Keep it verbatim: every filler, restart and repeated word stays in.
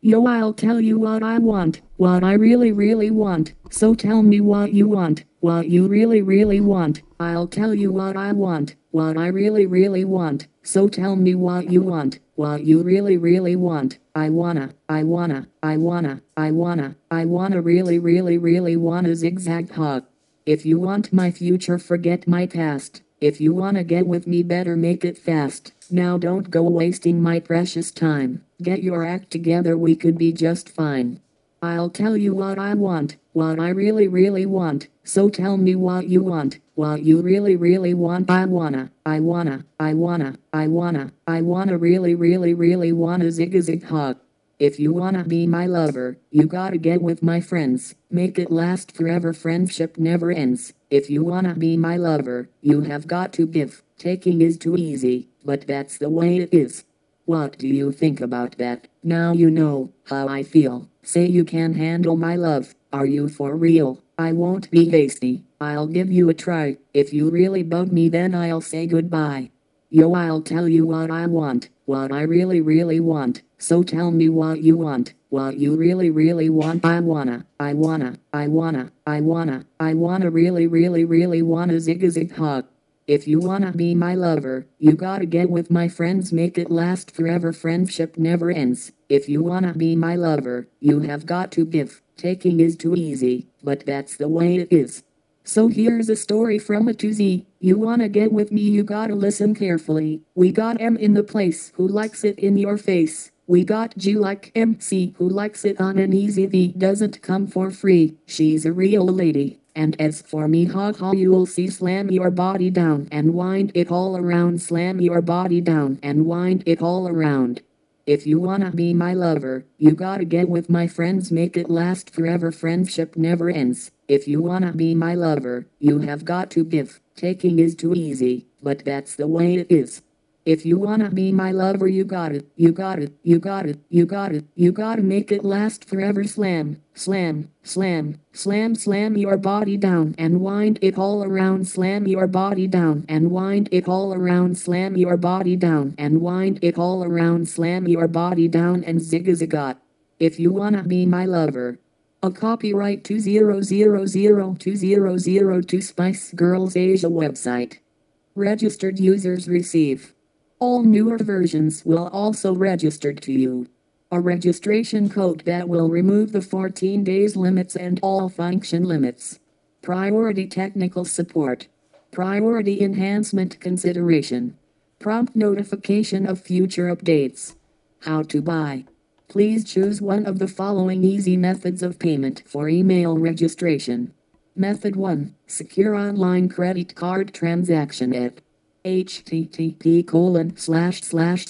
Yo, I'll tell you what I want, what I really really want. So tell me what you want, what you really really want. I'll tell you what I want, what I really really want. So tell me what you want, what you really really want. I wanna, I wanna, I wanna, I wanna, I wanna really really really wanna zigzag hug. If you want my future, forget my past. If you wanna get with me, better make it fast. Now don't go wasting my precious time. Get your act together, we could be just fine. I'll tell you what I want, what I really really want. So tell me what you want, what you really really want. I wanna, I wanna, I wanna, I wanna, I wanna really really really wanna zig a zig hug. If you wanna be my lover, you gotta get with my friends. Make it last forever, friendship never ends. If you wanna be my lover, you have got to give. Taking is too easy, but that's the way it is. What do you think about that? Now you know how I feel. Say you can handle my love. Are you for real? I won't be hasty. I'll give you a try. If you really bug me, then I'll say goodbye. Yo, I'll tell you what I want, what I really really want. So tell me what you want, what you really really want. I wanna, I wanna, I wanna, I wanna, I wanna really really really wanna zig a zig hug. If you wanna be my lover, you gotta get with my friends. Make it last forever, friendship never ends. If you wanna be my lover, you have got to give. Taking is too easy, but that's the way it is. So here's a story from A to Z. You wanna get with me, you gotta listen carefully. We got M in the place who likes it in your face. We got G like M C who likes it on an easy V. Doesn't come for free, she's a real lady. And as for me, ha ha, you'll see, slam your body down and wind it all around. Slam your body down and wind it all around. If you wanna be my lover, you gotta get with my friends. Make it last forever, friendship never ends. If you wanna be my lover, you have got to give. Taking is too easy, but that's the way it is. If you wanna be my lover, you got it, you got it, you got it, you got it, you gotta make it last forever. Slam, slam, slam, slam, slam your body down and wind it all around. Slam your body down and wind it all around. Slam your body down and wind it all around. Slam your body down and zig a zigot. If you wanna be my lover. A copyright two zero zero zero two zero zero two Spice Girls Asia website. Registered users receive. All newer versions will also registered to you. A registration code that will remove the fourteen days limits and all function limits. Priority technical support. Priority enhancement consideration. Prompt notification of future updates. How to buy. Please choose one of the following easy methods of payment for email registration. Method one. Secure online credit card transaction at http colon slash slash